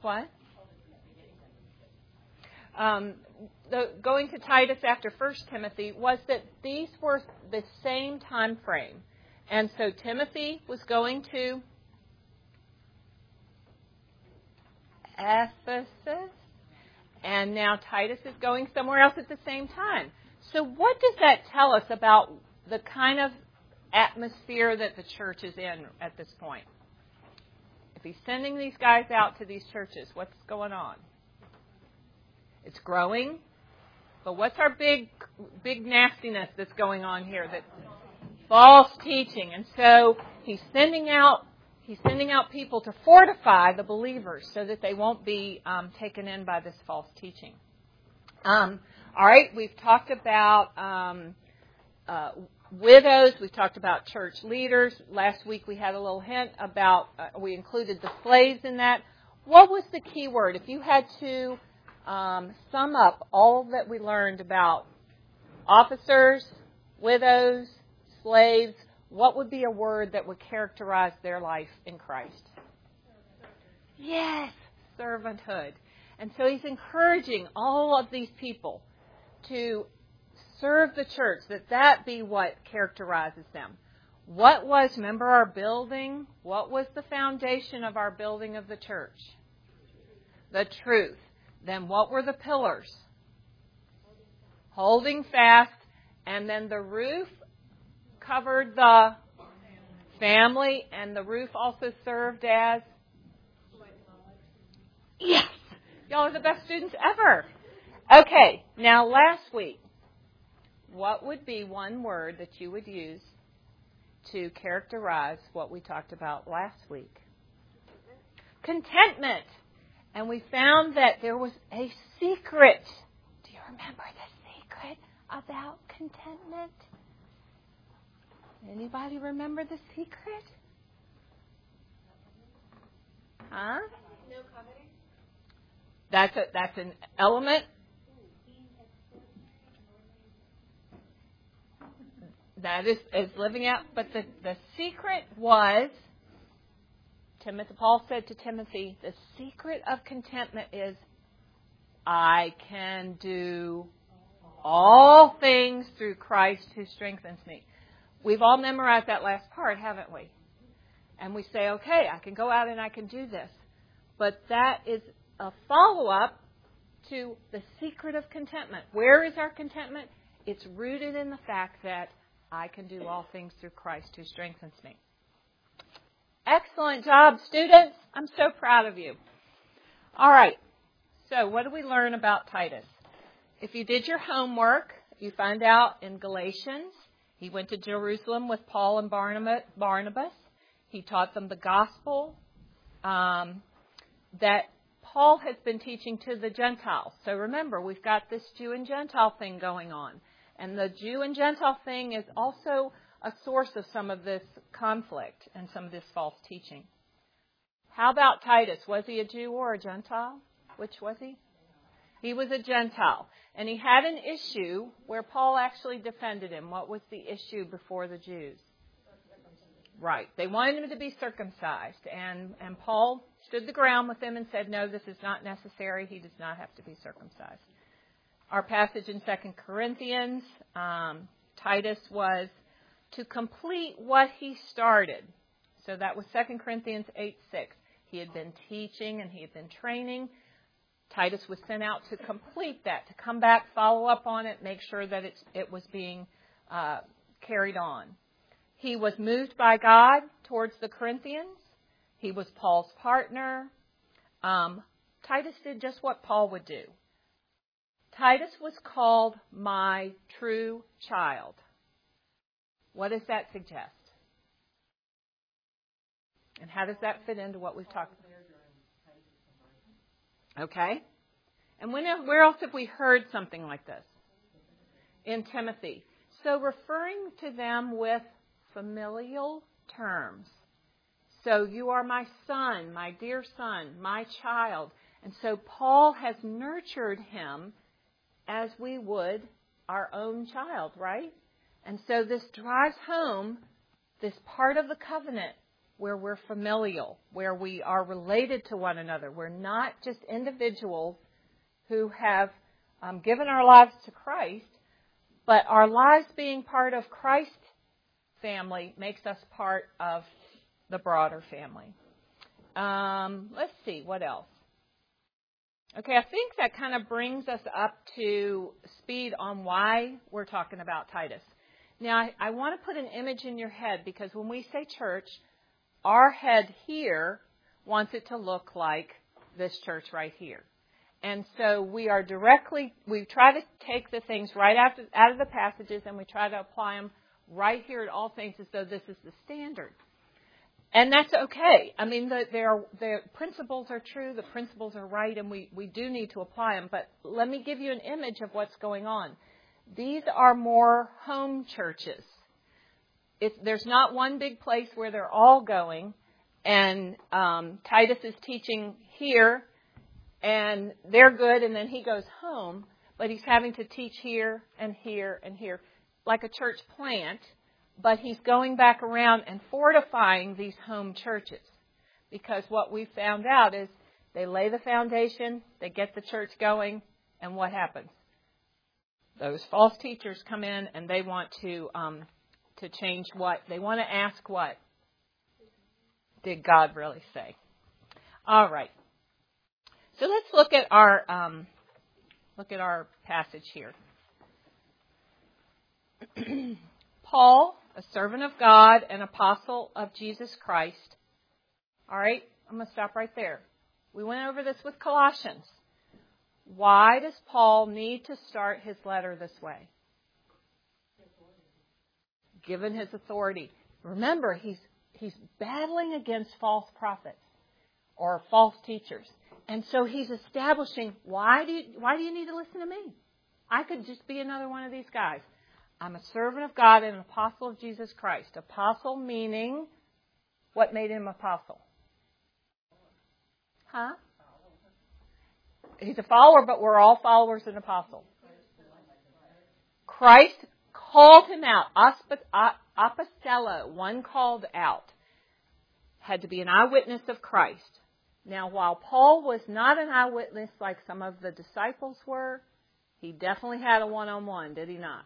What? Going to Titus after 1 Timothy was that these were the same time frame. And so Timothy was going to Ephesus, and now Titus is going somewhere else at the same time. So what does that tell us about the kind of atmosphere that the church is in at this point? If he's sending these guys out to these churches, what's going on? It's growing. But what's our big nastiness that's going on here? That false teaching. And so he's sending out people to fortify the believers so that they won't be taken in by this false teaching. All right, we've talked about widows. We've talked about church leaders. Last week we had a little hint about, we included the slaves in that. What was the key word? If you had to sum up all that we learned about officers, widows, slaves, what would be a word that would characterize their life in Christ? Yes, servanthood. And so he's encouraging all of these people to serve the church, that be what characterizes them. What was, remember our building? What was the foundation of our building of the church? The truth. Then what were the pillars? Holding fast. And then the roof covered the family, and the roof also served as? Yes! Y'all are the best students ever. Okay, now last week, what would be one word that you would use to characterize what we talked about last week? Contentment. And we found that there was a secret. Do you remember the secret about contentment? Anybody remember the secret? Huh? No coveting. That's an element. That is living out. But the secret was, Paul said to Timothy, the secret of contentment is, I can do all things through Christ who strengthens me. We've all memorized that last part, haven't we? And we say, okay, I can go out and I can do this. But that is a follow-up to the secret of contentment. Where is our contentment? It's rooted in the fact that I can do all things through Christ who strengthens me. Excellent job, students. I'm so proud of you. All right. So what do we learn about Titus? If you did your homework, you find out in Galatians, he went to Jerusalem with Paul and Barnabas. He taught them the gospel that Paul has been teaching to the Gentiles. So remember, we've got this Jew and Gentile thing going on. And the Jew and Gentile thing is also a source of some of this conflict and some of this false teaching. How about Titus? Was he a Jew or a Gentile? Which was he? He was a Gentile. And he had an issue where Paul actually defended him. What was the issue before the Jews? Right. They wanted him to be circumcised. And Paul stood the ground with them and said, no, this is not necessary. He does not have to be circumcised. Our passage in 2 Corinthians, Titus was to complete what he started. So that was 2 Corinthians 8:6. He had been teaching and he had been training. Titus was sent out to complete that, to come back, follow up on it, make sure that it was being carried on. He was moved by God towards the Corinthians. He was Paul's partner. Titus did just what Paul would do. Titus was called my true child. What does that suggest? And how does that fit into what we've talked about? Okay. And where else have we heard something like this? In Timothy. So referring to them with familial terms. So you are my son, my dear son, my child. And so Paul has nurtured him as we would our own child, right? And so this drives home this part of the covenant where we're familial, where we are related to one another. We're not just individuals who have given our lives to Christ, but our lives being part of Christ's family makes us part of the broader family. Let's see, what else? Okay, I think that kind of brings us up to speed on why we're talking about Titus. Now, I want to put an image in your head, because when we say church, our head here wants it to look like this church right here. And so we try to take the things right out of the passages, and we try to apply them right here at all things as though this is the standard. And that's okay. I mean, the principles are true, the principles are right, and we do need to apply them. But let me give you an image of what's going on. These are more home churches. There's not one big place where they're all going, and Titus is teaching here, and they're good, and then he goes home, but he's having to teach here and here and here, like a church plant, but he's going back around and fortifying these home churches. Because what we found out is they lay the foundation, they get the church going, and what happens? Those false teachers come in, and they want to change what? They want to ask what? Did God really say? All right. So let's look at our passage here. Paul, a servant of God and apostle of Jesus Christ. All right, I'm going to stop right there. We went over this with Colossians. Why does Paul need to start his letter this way? Given his authority. Remember, he's battling against false prophets or false teachers. And so he's establishing, why do you need to listen to me? I could just be another one of these guys. I'm a servant of God and an apostle of Jesus Christ. Apostle meaning, what made him apostle? Huh? He's a follower, but we're all followers and apostles. Christ called him out. Apostello, one called out, had to be an eyewitness of Christ. Now, while Paul was not an eyewitness like some of the disciples were, he definitely had a one-on-one, did he not?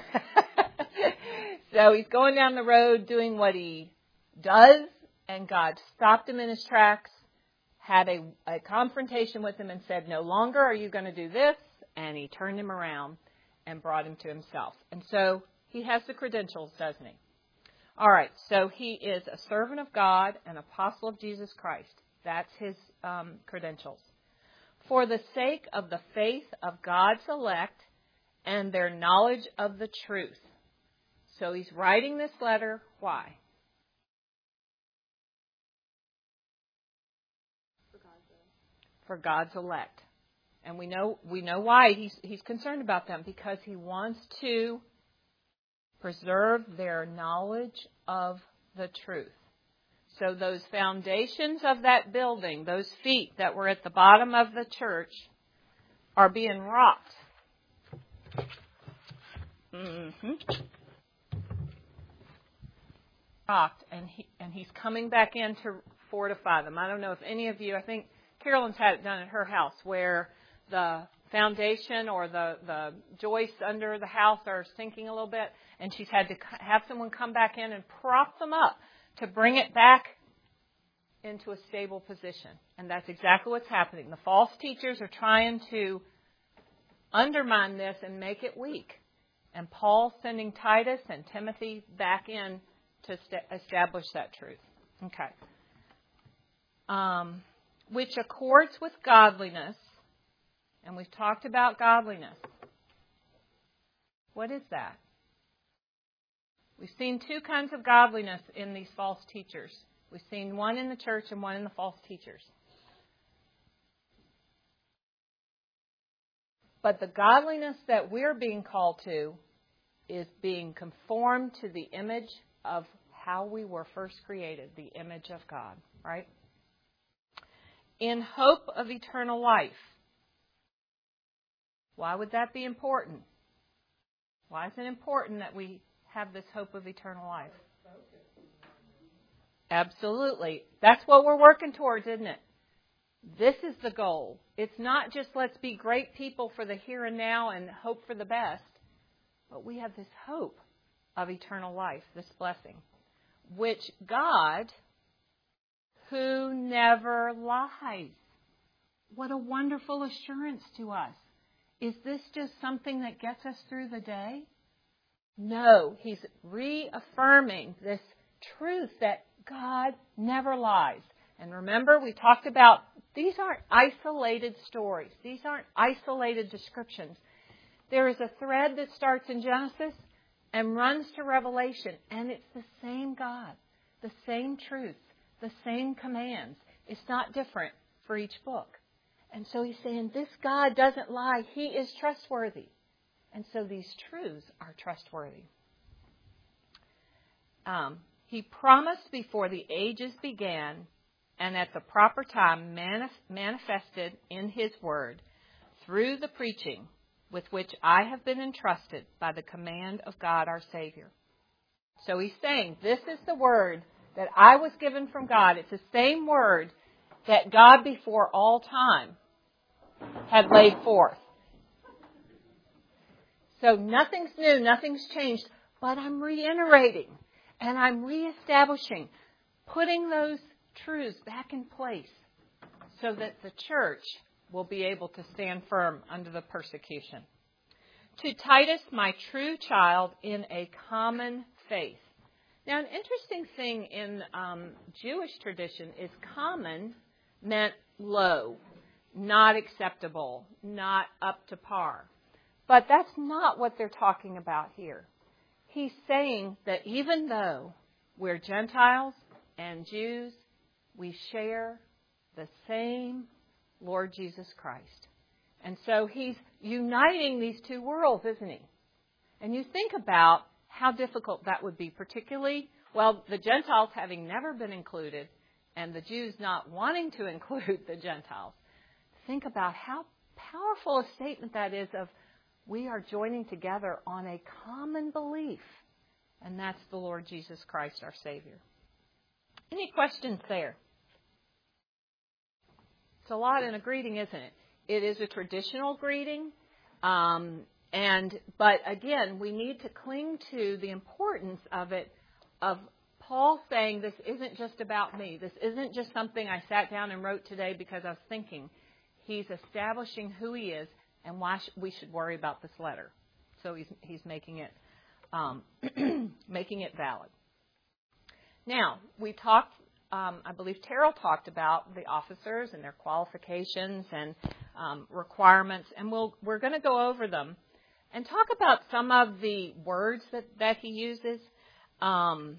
So he's going down the road doing what he does, and God stopped him in his tracks, had a confrontation with him and said, no longer are you going to do this, and he turned him around and brought him to himself. And so he has the credentials, doesn't he? All right, so he is a servant of God, an apostle of Jesus Christ. That's his credentials. For the sake of the faith of God's elect and their knowledge of the truth. So he's writing this letter. Why? For God's elect. And we know why he's concerned about them, because he wants to preserve their knowledge of the truth. So those foundations of that building, those feet that were at the bottom of the church, are being rocked. Rocked, and he's coming back in to fortify them. I don't know if any of you, I think Carolyn's had it done at her house, where the foundation or the joists under the house are sinking a little bit, and she's had to have someone come back in and prop them up to bring it back into a stable position. And that's exactly what's happening. The false teachers are trying to undermine this and make it weak. And Paul's sending Titus and Timothy back in to establish that truth. Okay. Which accords with godliness. And we've talked about godliness. What is that? We've seen two kinds of godliness in these false teachers. We've seen one in the church and one in the false teachers. But the godliness that we're being called to is being conformed to the image of how we were first created, the image of God, right? In hope of eternal life. Why would that be important? Why is it important that we have this hope of eternal life? Absolutely. That's what we're working towards, isn't it? This is the goal. It's not just let's be great people for the here and now and hope for the best, but we have this hope of eternal life, this blessing, which God, who never lies. What a wonderful assurance to us. Is this just something that gets us through the day? No, he's reaffirming this truth that God never lies. And remember, we talked about these aren't isolated stories. These aren't isolated descriptions. There is a thread that starts in Genesis and runs to Revelation, and it's the same God, the same truth, the same commands. It's not different for each book. And so he's saying this God doesn't lie. He is trustworthy. And so these truths are trustworthy. He promised before the ages began and at the proper time manifested in his word through the preaching with which I have been entrusted by the command of God our Savior. So he's saying, this is the word that I was given from God. It's the same word that God before all time had laid forth. So nothing's new, nothing's changed, but I'm reiterating and I'm reestablishing, putting those truths back in place so that the church will be able to stand firm under the persecution. To Titus, my true child in a common faith. Now, an interesting thing in Jewish tradition is common meant low, not acceptable, not up to par. But that's not what they're talking about here. He's saying that even though we're Gentiles and Jews, we share the same Lord Jesus Christ. And so he's uniting these two worlds, isn't he? And you think about how difficult that would be, particularly, well, the Gentiles having never been included and the Jews not wanting to include the Gentiles. Think about how powerful a statement that is of we are joining together on a common belief, and that's the Lord Jesus Christ, our Savior. Any questions there? It's a lot in a greeting, isn't it? It is a traditional greeting, but again, we need to cling to the importance of it, of Paul saying this isn't just about me. This isn't just something I sat down and wrote today because I was thinking. He's establishing who he is and why we should worry about this letter. So he's making it making it valid. Now, we talked, I believe Terrell talked about the officers and their qualifications and requirements, and we're going to go over them and talk about some of the words that he uses, and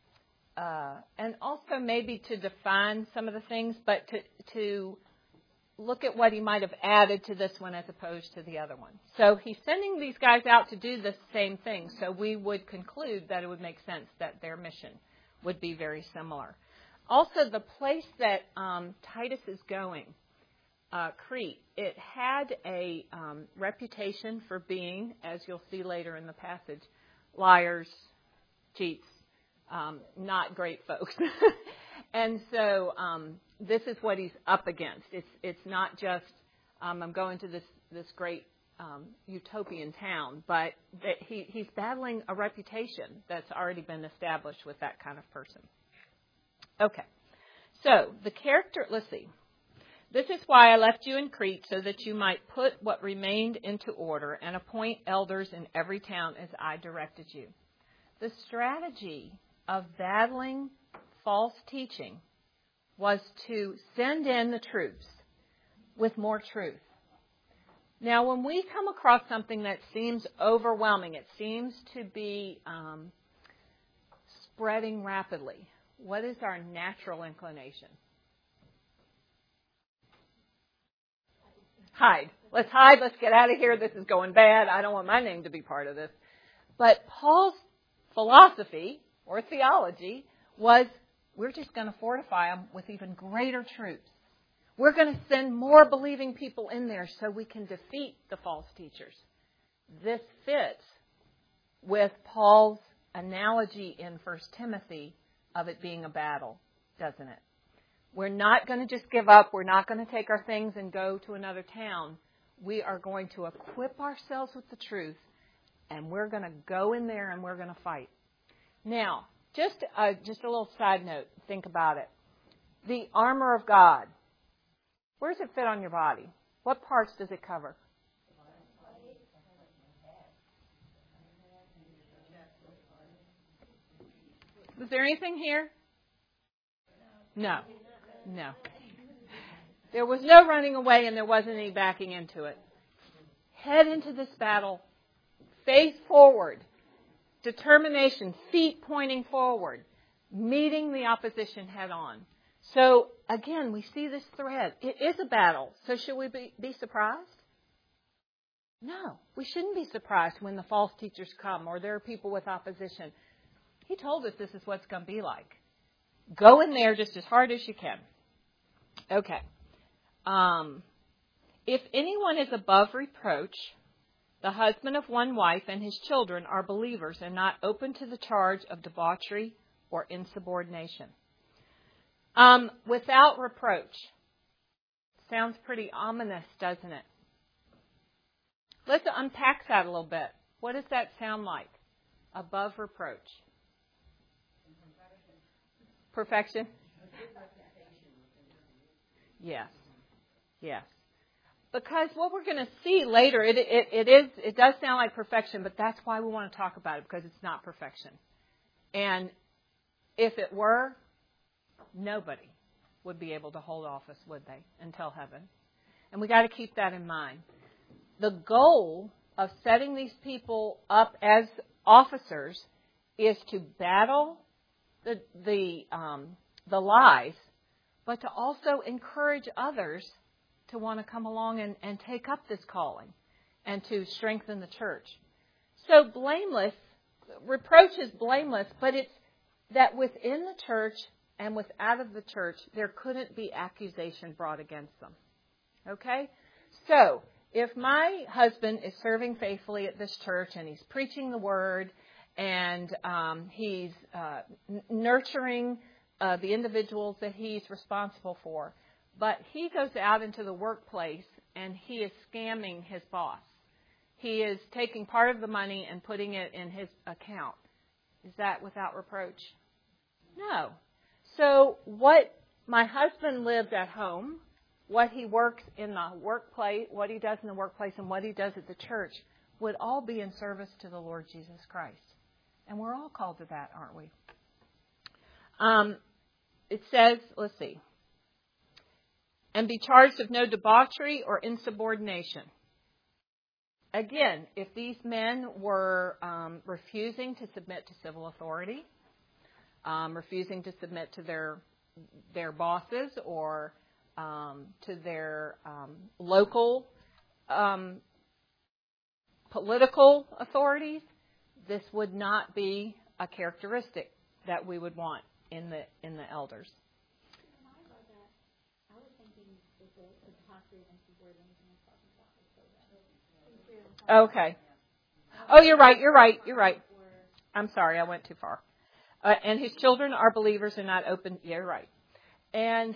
also maybe to define some of the things, but to look at what he might have added to this one as opposed to the other one. So he's sending these guys out to do the same thing, so we would conclude that it would make sense that their mission would be very similar. Also, the place that Titus is going, Crete, it had a reputation for being, as you'll see later in the passage, liars, cheats, not great folks. And so this is what he's up against. It's not just I'm going to this great utopian town, but that he's battling a reputation that's already been established with that kind of person. Okay, so the character, let's see. This is why I left you in Crete, so that you might put what remained into order and appoint elders in every town as I directed you. The strategy of battling false teaching was to send in the troops with more truth. Now, when we come across something that seems overwhelming, it seems to be spreading rapidly, what is our natural inclination? Hide. Let's hide. Let's get out of here. This is going bad. I don't want my name to be part of this. But Paul's philosophy or theology was we're just going to fortify them with even greater troops. We're going to send more believing people in there so we can defeat the false teachers. This fits with Paul's analogy in 1 Timothy of it being a battle. doesn't it? We're not going to just give up. We're not going to take our things and go to another town. We are going to equip ourselves with the truth, and we're going to go in there and we're going to fight. Now, just a little side note. Think about it. The armor of God. Where does it fit on your body? What parts does it cover? Was there anything here? No. There was no running away and there wasn't any backing into it. Head into this battle. Face forward. Determination. Feet pointing forward. Meeting the opposition head on. So, again, we see this thread. It is a battle. So should we be surprised? No. We shouldn't be surprised when the false teachers come or there are people with opposition. He told us this is what it's going to be like. Go in there just as hard as you can. Okay. If anyone is above reproach, the husband of one wife and his children are believers and not open to the charge of debauchery or insubordination. Without reproach. Sounds pretty ominous, doesn't it? Let's unpack that a little bit. What does that sound like? Above reproach. Perfection? Yes. Because what we're going to see later, it does sound like perfection, but that's why we want to talk about it, because it's not perfection. And if it were, nobody would be able to hold office, would they, until heaven? And we got to keep that in mind. The goal of setting these people up as officers is to battle the lies, but to also encourage others to want to come along and take up this calling and to strengthen the church. So blameless, reproach is blameless, but it's that within the church and out of the church, there couldn't be accusation brought against them. Okay? So, if my husband is serving faithfully at this church and he's preaching the word and he's nurturing the individuals that he's responsible for, but he goes out into the workplace and he is scamming his boss. He is taking part of the money and putting it in his account. Is that without reproach? No. So what my husband lived at home, what he works in the workplace, what he does in the workplace, and what he does at the church would all be in service to the Lord Jesus Christ. And we're all called to that, aren't we? It says, let's see, and be charged of no debauchery or insubordination. Again, if these men were refusing to submit to civil authority, refusing to submit to their bosses or to their local political authorities, this would not be a characteristic that we would want in the elders. Okay. Oh, you're right. I'm sorry, I went too far. And his children are believers and not open. Yeah, you're right. And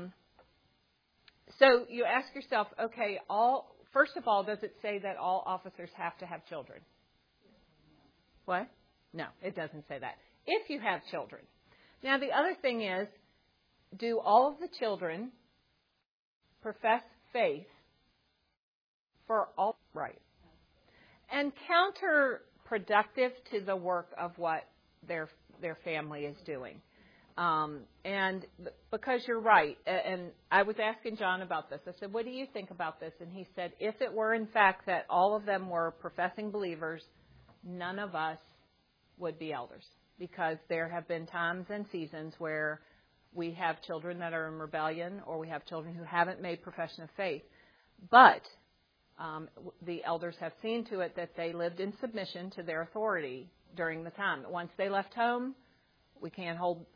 so you ask yourself, okay, first of all, does it say that all officers have to have children? What? No, it doesn't say that. If you have children. Now, the other thing is, do all of the children profess faith for all right? And counterproductive to the work of what their family is doing. And because you're right, and I was asking John about this. I said, what do you think about this? And he said, if it were in fact that all of them were professing believers, none of us would be elders. Because there have been times and seasons where we have children that are in rebellion or we have children who haven't made profession of faith. But the elders have seen to it that they lived in submission to their authority during the time. Once they left home, we can't hold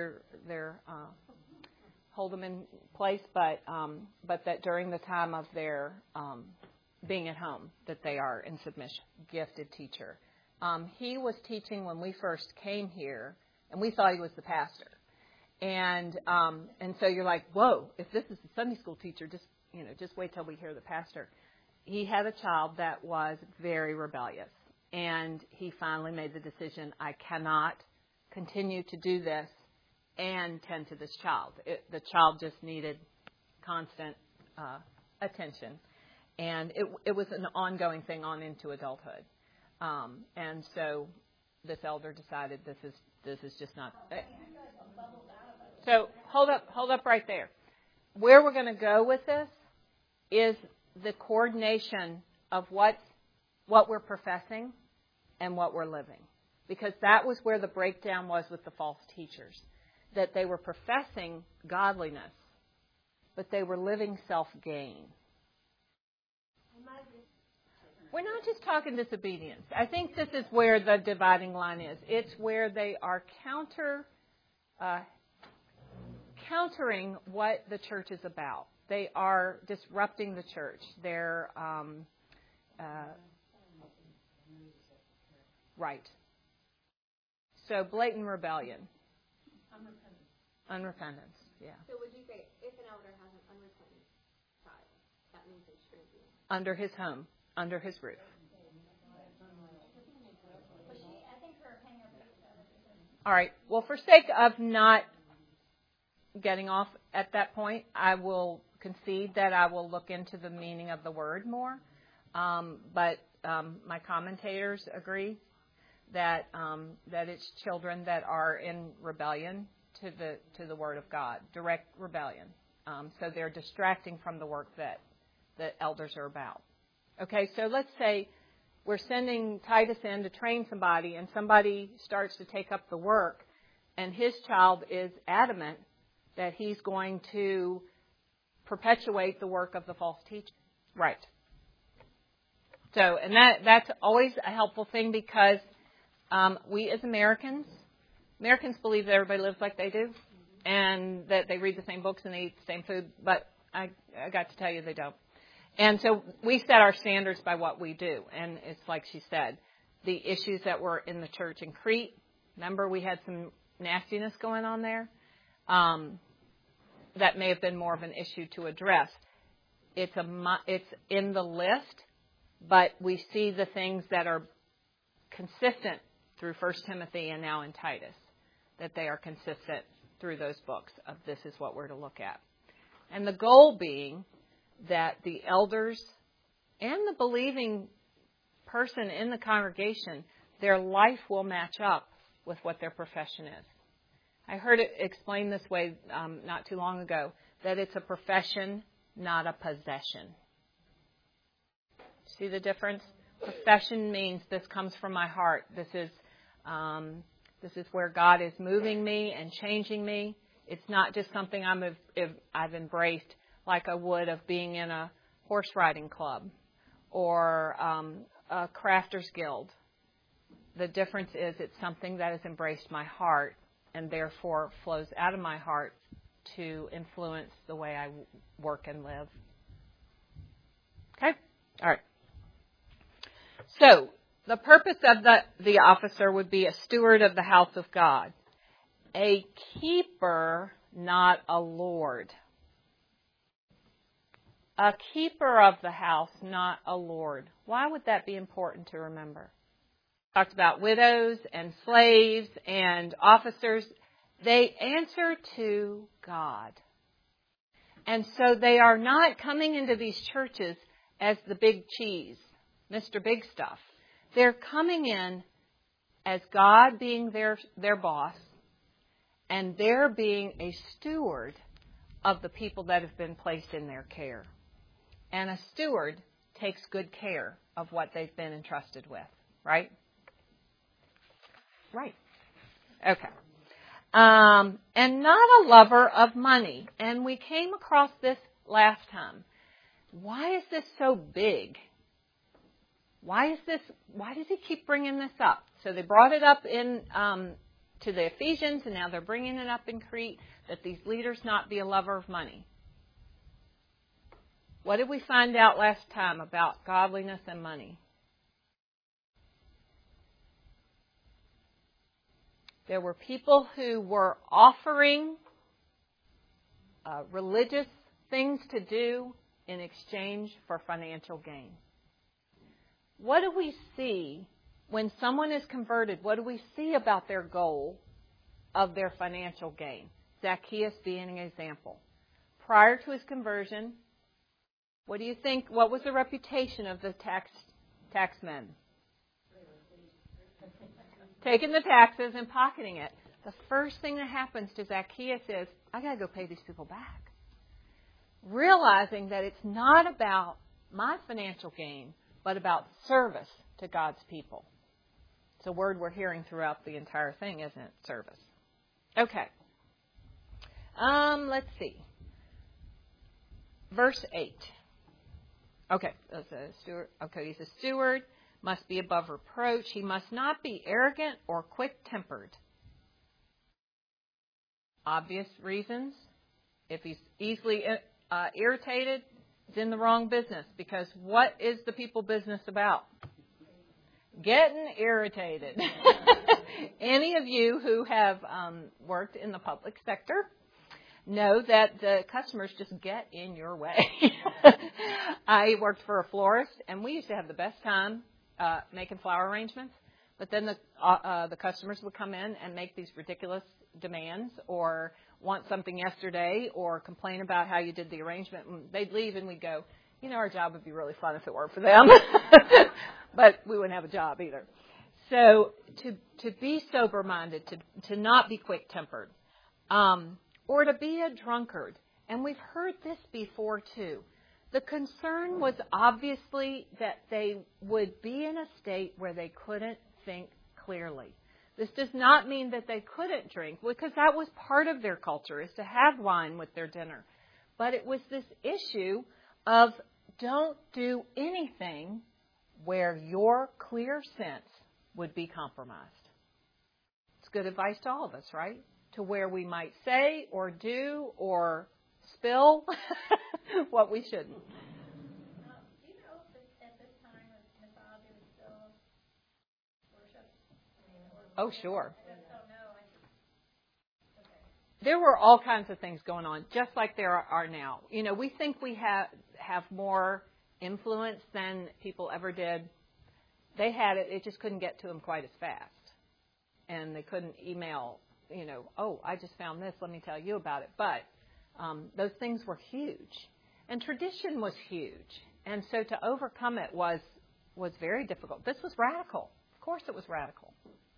them in place, but that during the time of their being at home, that they are in submission. Gifted teacher. He was teaching when we first came here, and we thought he was the pastor. And so you're like, whoa, if this is the Sunday school teacher, just wait till we hear the pastor. He had a child that was very rebellious. And he finally made the decision, I cannot continue to do this and tend to this child. The child just needed constant attention. And it was an ongoing thing on into adulthood. And so this elder decided this is just not. So hold up right there. Where we're going to go with this is the coordination of what we're professing and what we're living. Because that was where the breakdown was with the false teachers. That they were professing godliness, but they were living self-gain. We're not just talking disobedience. I think this is where the dividing line is. It's where they are countering what the church is about. They are disrupting the church. They're right. So blatant rebellion. Unrepentance. Yeah. So would you say if an elder has an unrepentant child, that means they shouldn't be under his home, under his roof? All right. Well, for sake of not getting off at that point, I will concede that I will look into the meaning of the word more. But my commentators agree that it's children that are in rebellion to the word of God, direct rebellion. So they're distracting from the work that the elders are about. Okay, so let's say we're sending Titus in to train somebody, and somebody starts to take up the work, and his child is adamant that he's going to perpetuate the work of the false teacher. Right. So, and that's always a helpful thing because we as Americans believe that everybody lives like they do and that they read the same books and they eat the same food, but I got to tell you they don't. And so we set our standards by what we do. And it's like she said, the issues that were in the church in Crete, remember we had some nastiness going on there? That may have been more of an issue to address. It's in the list, but we see the things that are consistent through 1 Timothy and now in Titus, that they are consistent through those books of this is what we're to look at. And the goal being that the elders and the believing person in the congregation, their life will match up with what their profession is. I heard it explained this way not too long ago, that it's a profession, not a possession. See the difference? Profession means this comes from my heart. This is where God is moving me and changing me. It's not just something I've embraced like I would of being in a horse riding club or a crafters guild. The difference is it's something that has embraced my heart and therefore flows out of my heart to influence the way I work and live. Okay? All right. So, the purpose of the officer would be a steward of the house of God. A keeper, not a lord. A keeper of the house, not a lord. Why would that be important to remember? Talked about widows and slaves and officers. They answer to God. And so they are not coming into these churches as the big cheese, Mr. Big Stuff. They're coming in as God being their boss and they're being a steward of the people that have been placed in their care. And a steward takes good care of what they've been entrusted with, right? Right. Okay. And not a lover of money. And we came across this last time. Why is this so big? Why does he keep bringing this up? So they brought it up in to the Ephesians, and now they're bringing it up in Crete, that these leaders not be a lover of money. What did we find out last time about godliness and money? There were people who were offering religious things to do in exchange for financial gain. What do we see when someone is converted? What do we see about their goal of their financial gain? Zacchaeus being an example. Prior to his conversion, what do you think? What was the reputation of the taxmen? Taking the taxes and pocketing it. The first thing that happens to Zacchaeus is, I got to go pay these people back. Realizing that it's not about my financial gain, but about service to God's people. It's a word we're hearing throughout the entire thing, isn't it? Service. Okay. Let's see. Verse 8. Okay, he's a steward, must be above reproach. He must not be arrogant or quick-tempered. Obvious reasons. If he's easily irritated, he's in the wrong business. Because what is the people business about? Getting irritated. Any of you who have worked in the public sector know that the customers just get in your way. I worked for a florist, and we used to have the best time making flower arrangements. But then the customers would come in and make these ridiculous demands or want something yesterday or complain about how you did the arrangement. And they'd leave, and we'd go, our job would be really fun if it weren't for them. But we wouldn't have a job either. So to be sober-minded, to not be quick-tempered, or to be a drunkard. And we've heard this before, too. The concern was obviously that they would be in a state where they couldn't think clearly. This does not mean that they couldn't drink, because that was part of their culture, is to have wine with their dinner. But it was this issue of don't do anything where your clear sense would be compromised. It's good advice to all of us, right? To where we might say or do or spill what we shouldn't. Do you know if at this time Massage is still worship? Oh, sure. I just don't know. Okay. There were all kinds of things going on, just like there are now. We think we have more influence than people ever did. They had it. It just couldn't get to them quite as fast. And they couldn't email, I just found this. Let me tell you about it. But those things were huge. And tradition was huge. And so to overcome it was very difficult. This was radical. Of course it was radical.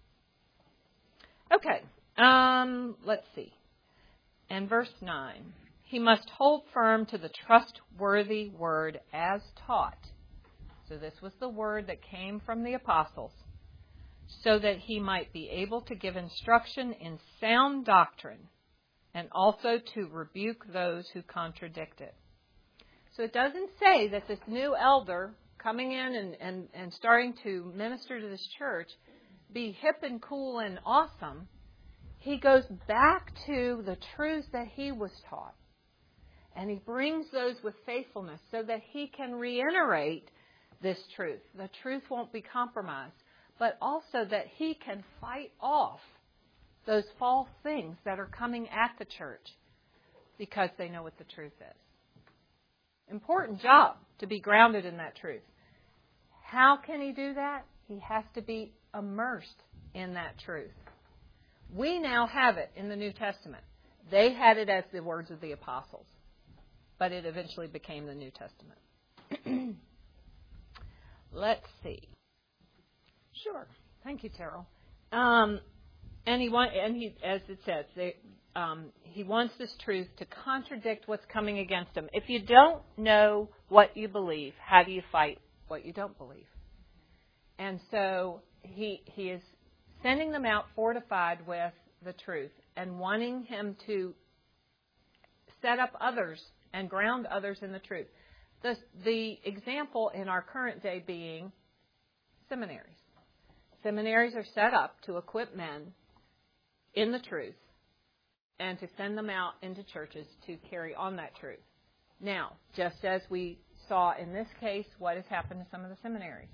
Okay. Let's see. And verse 9. He must hold firm to the trustworthy word as taught. So this was the word that came from the apostles, so that he might be able to give instruction in sound doctrine and also to rebuke those who contradict it. So it doesn't say that this new elder coming in and starting to minister to this church be hip and cool and awesome. He goes back to the truths that he was taught. And he brings those with faithfulness so that he can reiterate this truth. The truth won't be compromised. But also that he can fight off those false things that are coming at the church because they know what the truth is. Important job to be grounded in that truth. How can he do that? He has to be immersed in that truth. We now have it in the New Testament. They had it as the words of the apostles, but it eventually became the New Testament. Let's see. Sure. Thank you, Terrell. And he, as it says, he wants this truth to contradict what's coming against him. If you don't know what you believe, how do you fight what you don't believe? And so he is sending them out fortified with the truth and wanting him to set up others and ground others in the truth. The example in our current day being seminaries. Seminaries are set up to equip men in the truth and to send them out into churches to carry on that truth. Now, just as we saw in this case, what has happened to some of the seminaries?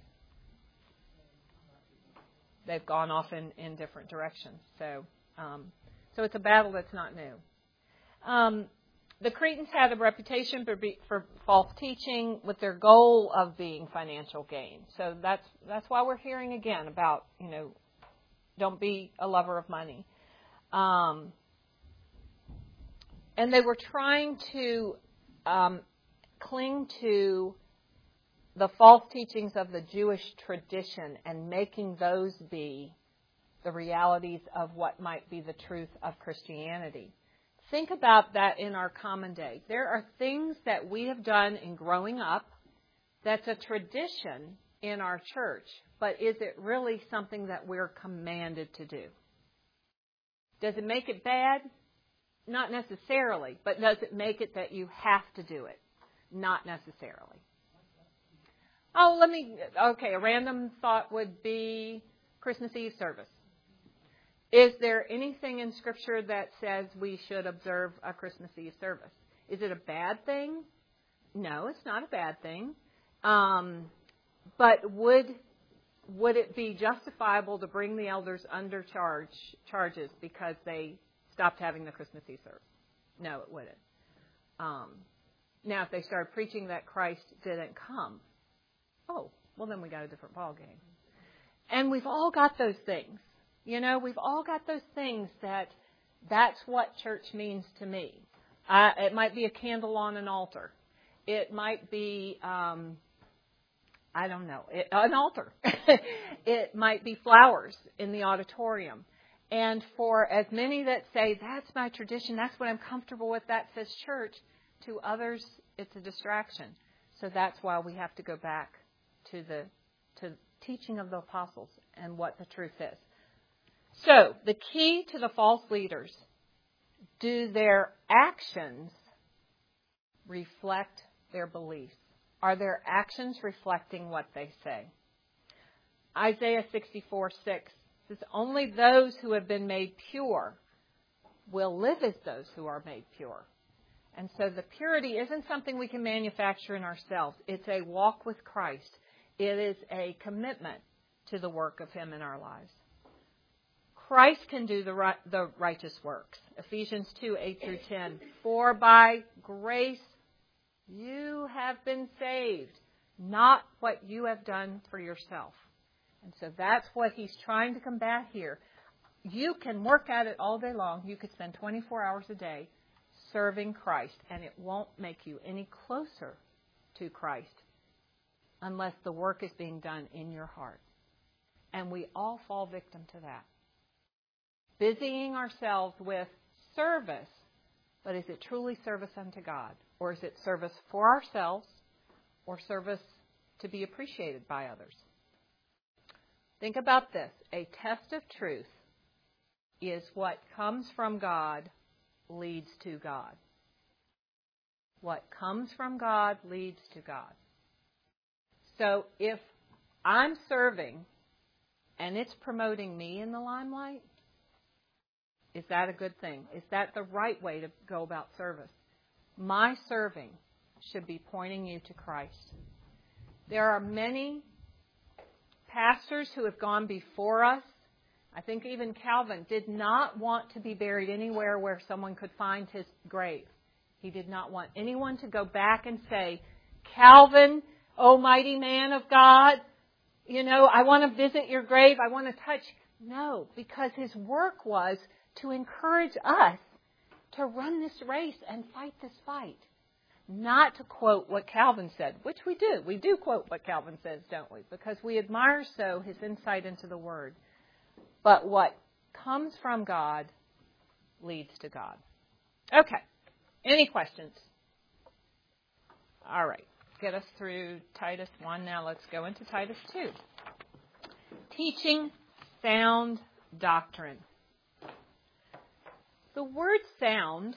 They've gone off in different directions. So it's a battle that's not new. The Cretans had a reputation for false teaching with their goal of being financial gain. So that's why we're hearing again about, don't be a lover of money. And they were trying to cling to the false teachings of the Jewish tradition and making those be the realities of what might be the truth of Christianity. Think about that in our common day. There are things that we have done in growing up that's a tradition in our church, but is it really something that we're commanded to do? Does it make it bad? Not necessarily, but does it make it that you have to do it? Not necessarily. A random thought would be Christmas Eve service. Is there anything in Scripture that says we should observe a Christmas Eve service? Is it a bad thing? No, it's not a bad thing. But would it be justifiable to bring the elders under charges because they stopped having the Christmas Eve service? No, it wouldn't. Now, if they started preaching that Christ didn't come, then we got a different ballgame. And we've all got those things. We've all got those things that's what church means to me. It might be a candle on an altar. It might be, an altar. It might be flowers in the auditorium. And for as many that say, that's my tradition, that's what I'm comfortable with, that says church, to others, it's a distraction. So that's why we have to go back to the teaching of the apostles and what the truth is. So, the key to the false leaders, do their actions reflect their beliefs? Are their actions reflecting what they say? Isaiah 64:6 says, only those who have been made pure will live as those who are made pure. And so the purity isn't something we can manufacture in ourselves. It's a walk with Christ. It is a commitment to the work of Him in our lives. Christ can do the righteous works. Ephesians 2:8-10. For by grace you have been saved, not what you have done for yourself. And so that's what he's trying to combat here. You can work at it all day long. You could spend 24 hours a day serving Christ, and it won't make you any closer to Christ unless the work is being done in your heart. And we all fall victim to that. Busying ourselves with service, but is it truly service unto God? Or is it service for ourselves or service to be appreciated by others? Think about this. A test of truth is what comes from God leads to God. What comes from God leads to God. So if I'm serving and it's promoting me in the limelight, is that a good thing? Is that the right way to go about service? My serving should be pointing you to Christ. There are many pastors who have gone before us. I think even Calvin did not want to be buried anywhere where someone could find his grave. He did not want anyone to go back and say, Calvin, oh mighty man of God, I want to visit your grave. I want to touch. No, because his work was to encourage us to run this race and fight this fight. Not to quote what Calvin said, which we do. We do quote what Calvin says, don't we? Because we admire so his insight into the Word. But what comes from God leads to God. Okay. Any questions? All right. Get us through Titus 1 now. Let's go into Titus 2. Teaching sound doctrine. The word sound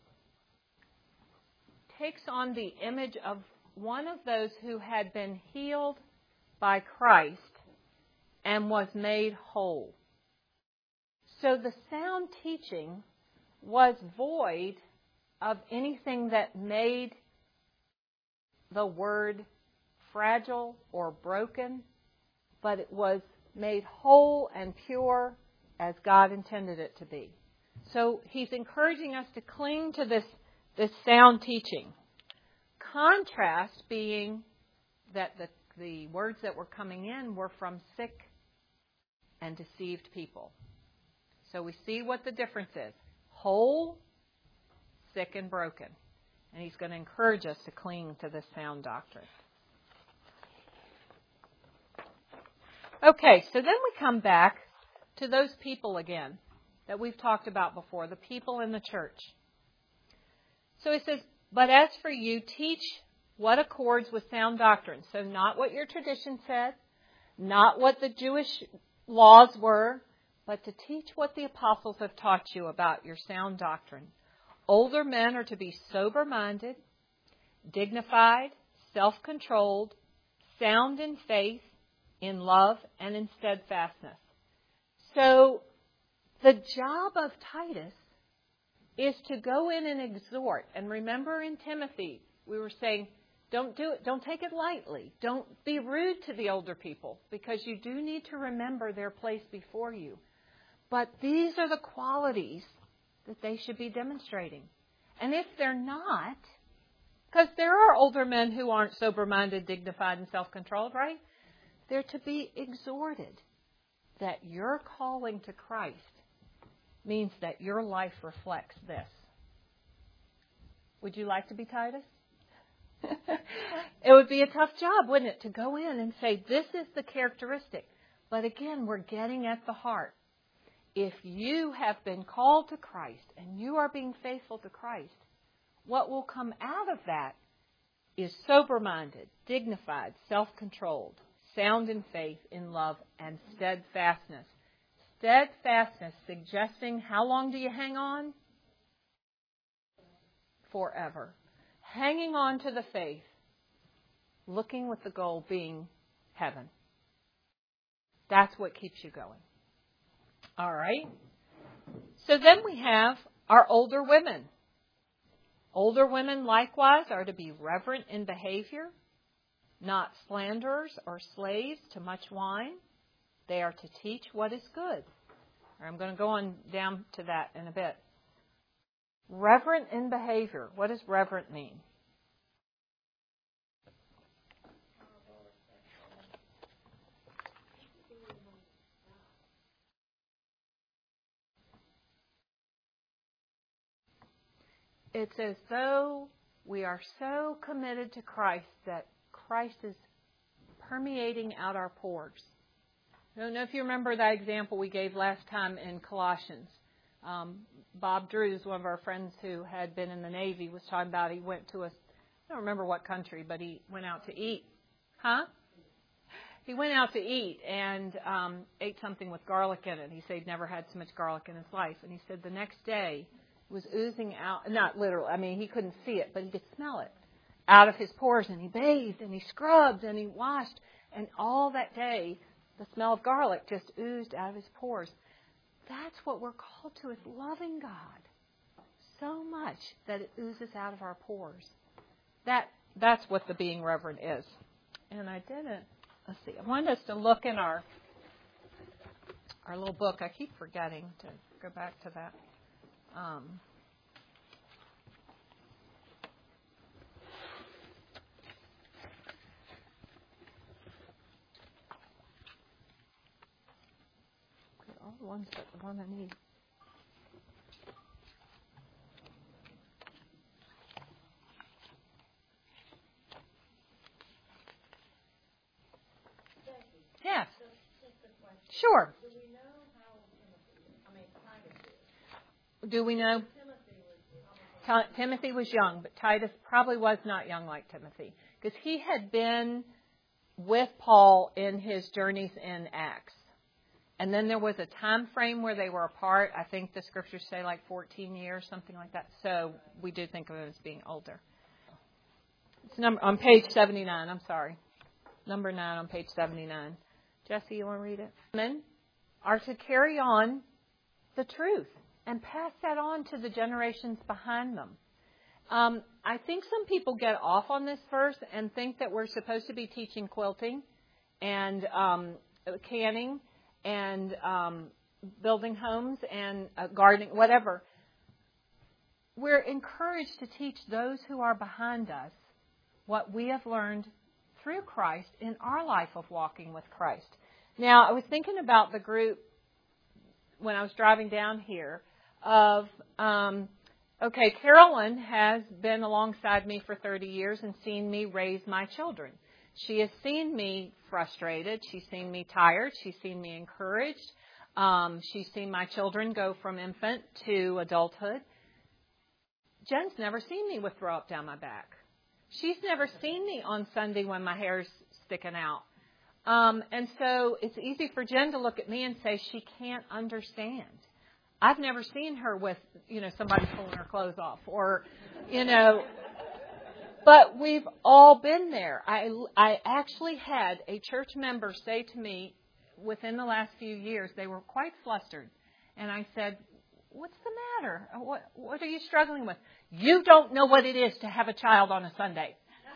takes on the image of one of those who had been healed by Christ and was made whole. So the sound teaching was void of anything that made the word fragile or broken, but it was made whole and pure as God intended it to be. So he's encouraging us to cling to this This sound teaching. Contrast being that the words that were coming in were from sick and deceived people. So we see what the difference is. Whole, sick, and broken. And he's going to encourage us to cling to this sound doctrine. Okay, so then we come back to those people again that we've talked about before, the people in the church. So he says, but as for you, teach what accords with sound doctrine. So not what your tradition said, not what the Jewish laws were, but to teach what the apostles have taught you about your sound doctrine. Older men are to be sober-minded, dignified, self-controlled, sound in faith, in love, and in steadfastness. So the job of Titus is to go in and exhort. And remember in Timothy, we were saying, don't do it. Don't take it lightly. Don't be rude to the older people, because you do need to remember their place before you. But these are the qualities that they should be demonstrating. And if they're not, because there are older men who aren't sober-minded, dignified, and self-controlled, right? They're to be exhorted that your calling to Christ means that your life reflects this. Would you like to be Titus? It would be a tough job, wouldn't it, to go in and say, this is the characteristic. But again, we're getting at the heart. If you have been called to Christ and you are being faithful to Christ, what will come out of that is sober-minded, dignified, self-controlled, sound in faith, in love, and steadfastness. Steadfastness suggesting how long do you hang on? Forever. Hanging on to the faith, looking with the goal being heaven. That's what keeps you going. All right. So then we have our older women. Older women likewise are to be reverent in behavior, not slanderers or slaves to much wine. They are to teach what is good. I'm going to go on down to that in a bit. Reverent in behavior. What does reverent mean? It's as though we are so committed to Christ that Christ is permeating out our pores. I don't know if you remember that example we gave last time in Colossians. Bob Drews, one of our friends who had been in the Navy, was talking about he went to I don't remember what country, but he went out to eat. He went out to eat and ate something with garlic in it. He said he'd never had so much garlic in his life. And he said the next day it was oozing out, not literally, I mean, he couldn't see it, but he could smell it out of his pores. And he bathed and he scrubbed and he washed. And all that day, the smell of garlic just oozed out of his pores. That's what we're called to, is loving God so much that it oozes out of our pores. That's what the being reverent is. And I didn't, let's see, I wanted us to look in our little book. I keep forgetting to go back to that. All the ones but the one I need. Yes. Sure. Do we know? Timothy was young, but Titus probably was not young like Timothy, because he had been with Paul in his journeys in Acts. And then there was a time frame where they were apart. I think the scriptures say like 14 years, something like that. So we do think of him as being older. It's on page 79. I'm sorry. Number 9 on page 79. Jesse, you want to read it? Men are to carry on the truth and pass that on to the generations behind them. I think some people get off on this verse and think that we're supposed to be teaching quilting and canning and building homes and gardening, whatever. we're encouraged to teach those who are behind us what we have learned through Christ in our life of walking with Christ. Now, I was thinking about the group when I was driving down here of, Carolyn has been alongside me for 30 years and seen me raise my children. She has seen me frustrated. She's seen me tired. She's seen me encouraged. She's seen my children go from infant to adulthood. Jen's never seen me with throw up down my back. She's never seen me on Sunday when my hair's sticking out. And so it's easy for Jen to look at me and say she can't understand. I've never seen her with, somebody pulling her clothes off or, but we've all been there. I actually had a church member say to me within the last few years, they were quite flustered. And I said, "What's the matter? What are you struggling with?" "You don't know what it is to have a child on a Sunday."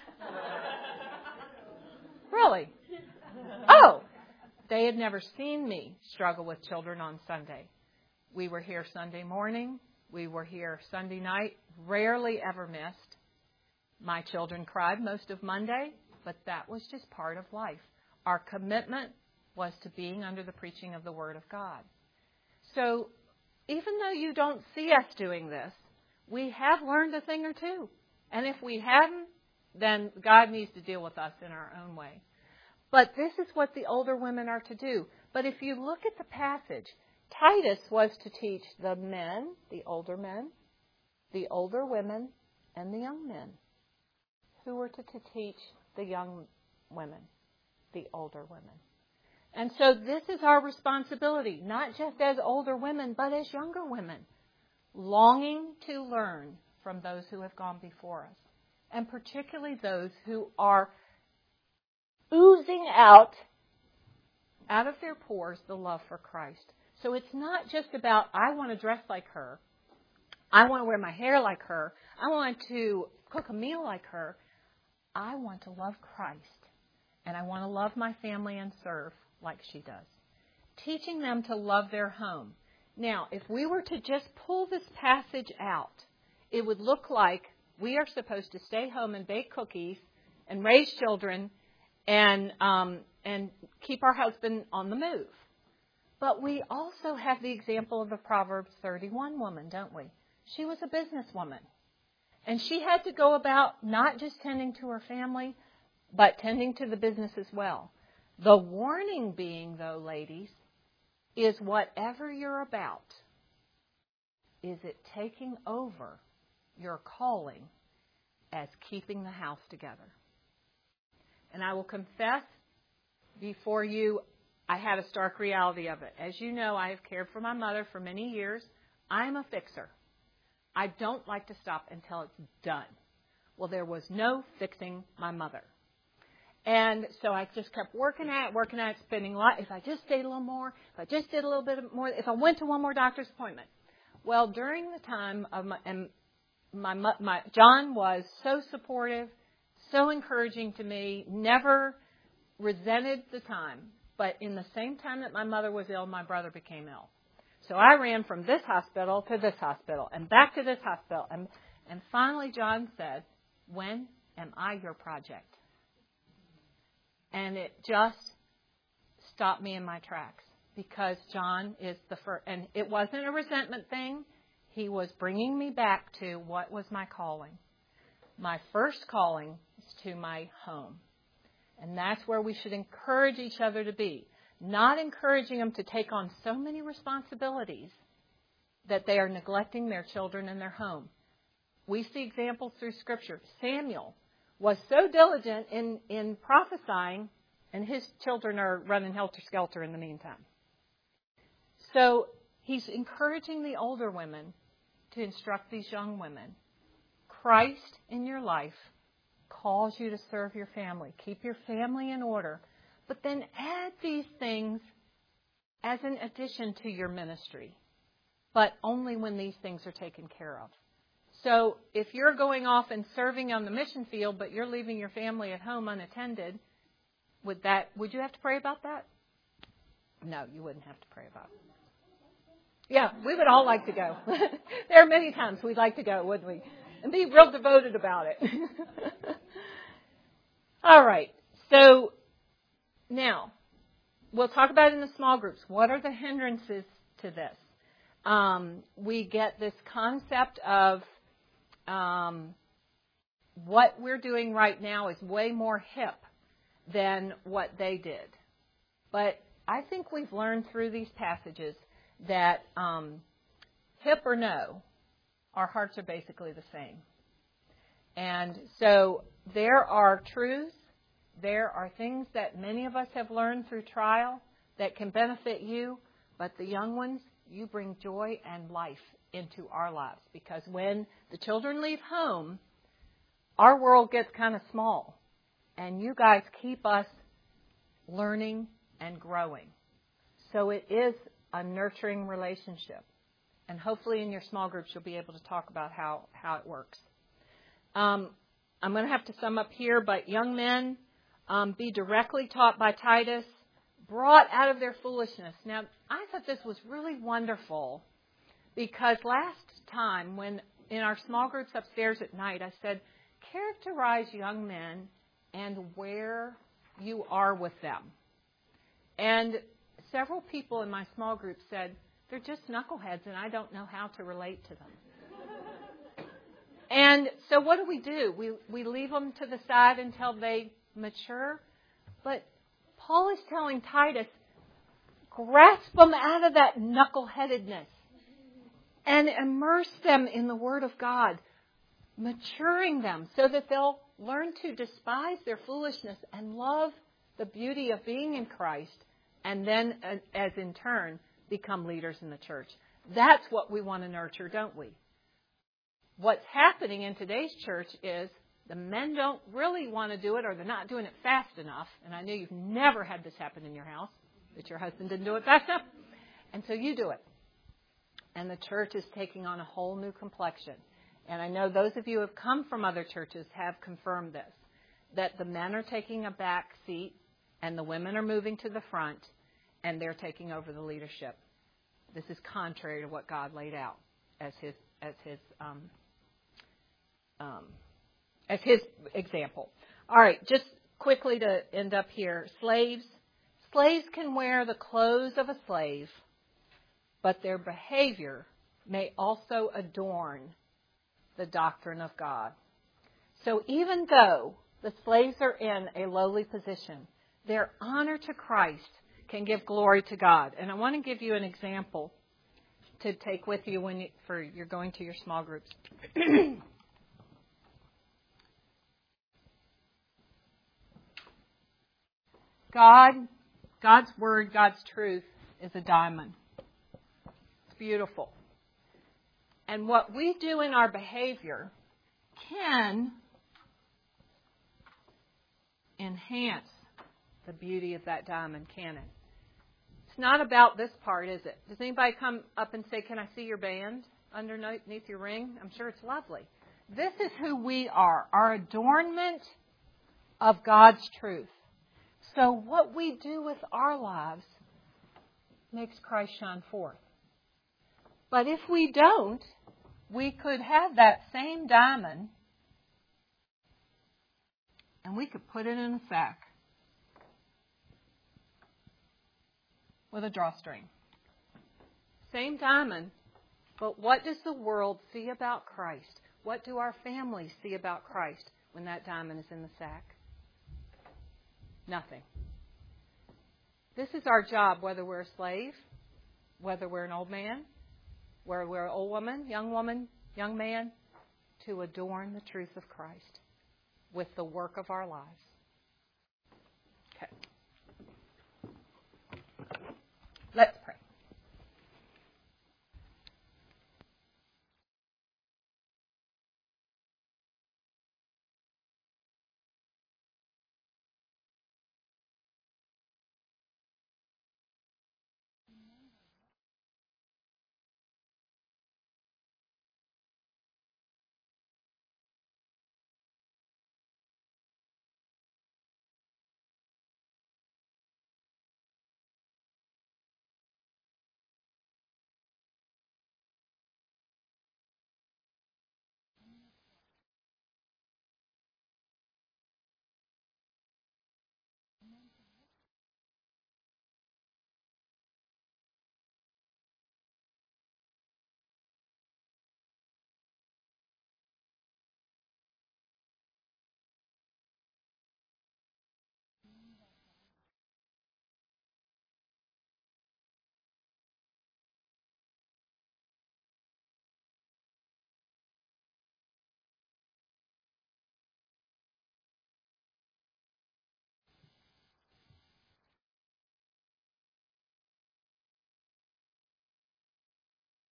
Really? Oh, they had never seen me struggle with children on Sunday. We were here Sunday morning. We were here Sunday night. Rarely ever missed. My children cried most of Monday, but that was just part of life. Our commitment was to being under the preaching of the Word of God. So even though you don't see us doing this, we have learned a thing or two. And if we hadn't, then God needs to deal with us in our own way. But this is what the older women are to do. But if you look at the passage, Titus was to teach the men, the older women, and the young men. Who were to teach the young women, the older women. And so this is our responsibility, not just as older women, but as younger women, longing to learn from those who have gone before us, and particularly those who are oozing out of their pores the love for Christ. So it's not just about, I want to dress like her, I want to wear my hair like her, I want to cook a meal like her. I want to love Christ, and I want to love my family and serve like she does. Teaching them to love their home. Now, if we were to just pull this passage out, it would look like we are supposed to stay home and bake cookies and raise children and keep our husband on the move. But we also have the example of the Proverbs 31 woman, don't we? She was a businesswoman. And she had to go about not just tending to her family, but tending to the business as well. The warning being, though, ladies, is whatever you're about, is it taking over your calling as keeping the house together? And I will confess before you, I had a stark reality of it. As you know, I have cared for my mother for many years. I'm a fixer. I don't like to stop until it's done. Well, there was no fixing my mother. And so I just kept working at it, spending a lot. If I just stayed a little more, if I just did a little bit more, if I went to one more doctor's appointment. Well, during the time of my John was so supportive, so encouraging to me, never resented the time. But in the same time that my mother was ill, my brother became ill. So I ran from this hospital to this hospital and back to this hospital. And finally John said, "When am I your project?" And it just stopped me in my tracks because John is the first. And it wasn't a resentment thing. He was bringing me back to what was my calling. My first calling is to my home. And that's where we should encourage each other to be. Not encouraging them to take on so many responsibilities that they are neglecting their children and their home. We see examples through Scripture. Samuel was so diligent in prophesying, and his children are running helter-skelter in the meantime. So he's encouraging the older women to instruct these young women. Christ in your life calls you to serve your family. Keep your family in order. But then add these things as an addition to your ministry, but only when these things are taken care of. So if you're going off and serving on the mission field, but you're leaving your family at home unattended, would you have to pray about that? No, you wouldn't have to pray about it. Yeah, we would all like to go. There are many times we'd like to go, wouldn't we? And be real devoted about it. All right. So now we'll talk about it in the small groups. What are the hindrances to this? We get this concept of what we're doing right now is way more hip than what they did. But I think we've learned through these passages that hip or no, our hearts are basically the same. And so there are truths, there are things that many of us have learned through trial that can benefit you, but the young ones, you bring joy and life into our lives. Because when the children leave home, our world gets kind of small. And you guys keep us learning and growing. So it is a nurturing relationship. And hopefully in your small groups you'll be able to talk about how it works. I'm going to have to sum up here, but young men, be directly taught by Titus, brought out of their foolishness. Now, I thought this was really wonderful because last time when in our small groups upstairs at night, I said, characterize young men and where you are with them. And several people in my small group said, they're just knuckleheads and I don't know how to relate to them. And so what do? We leave them to the side until they mature. But Paul is telling Titus, grasp them out of that knuckleheadedness and immerse them in the Word of God, maturing them so that they'll learn to despise their foolishness and love the beauty of being in Christ, and then, as in turn, become leaders in the church. That's what we want to nurture, don't we? What's happening in today's church is the men don't really want to do it, or they're not doing it fast enough. And I know you've never had this happen in your house, that your husband didn't do it fast enough. And so you do it. And the church is taking on a whole new complexion. And I know those of you who have come from other churches have confirmed this, that the men are taking a back seat and the women are moving to the front and they're taking over the leadership. This is contrary to what God laid out as his example. All right, just quickly to end up here. Slaves can wear the clothes of a slave, but their behavior may also adorn the doctrine of God. So even though the slaves are in a lowly position, their honor to Christ can give glory to God. And I want to give you an example to take with you when you're going to your small groups. God's word, God's truth is a diamond. It's beautiful. And what we do in our behavior can enhance the beauty of that diamond, can it? It's not about this part, is it? Does anybody come up and say, can I see your band underneath your ring? I'm sure it's lovely. This is who we are, our adornment of God's truth. So what we do with our lives makes Christ shine forth. But if we don't, we could have that same diamond and we could put it in a sack with a drawstring. Same diamond, but what does the world see about Christ? What do our families see about Christ when that diamond is in the sack? Nothing. This is our job, whether we're a slave, whether we're an old man, whether we're an old woman, young man, to adorn the truth of Christ with the work of our lives.